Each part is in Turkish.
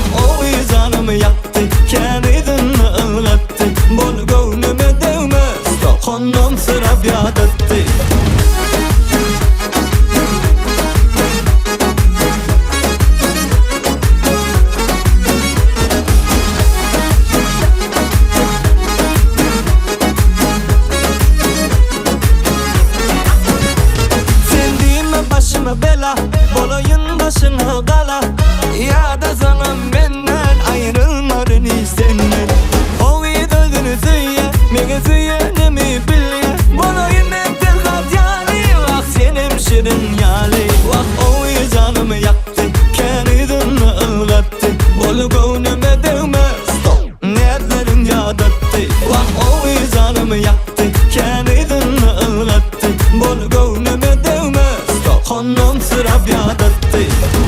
o vicdanımı yaktı, kendini ılgattı. Bol gönlüme değmez, dokunum sırap yadattı. Başıma bela, bolayın başına kala. Ya da sana benden ayrılmadın senden. O idolünü söyle, mene söylemi bile. Bolayın ettin kat yani, bak senin şirin yali. Bak o vicdanımı yaktı, kendini ılgattı. Bolu gönlüme değmez, niyetlerin yadattı. Bak o vicdanımı yaktı, kendini ılgattı. Bolu gönlüme değmez, konum sırap yadattı.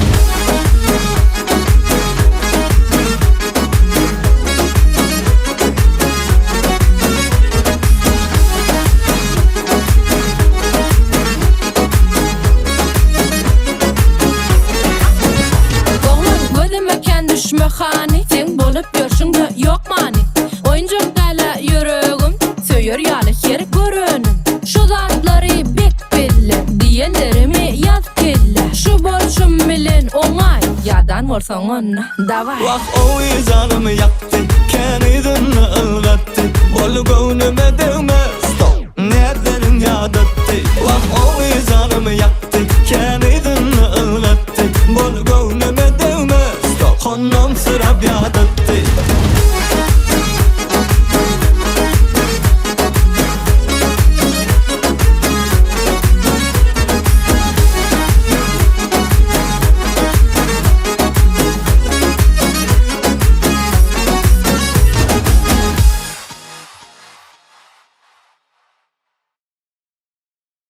Oğlum gözüme düşme hani, sen bolup görüşün de yok mani. Oyuncak dala yüreğim, söyür yalı her görünüm. Şu zatları bek belli, diyelerimi yaz kelle. Şu borçum bilen onay, yadan varsan ona davay. Bak o vicdanımı yaktı, kendini ılgattı. Bol gönlüme değmez, niyetlerin yadattı. Bak o vicdanımı yaktı, kendini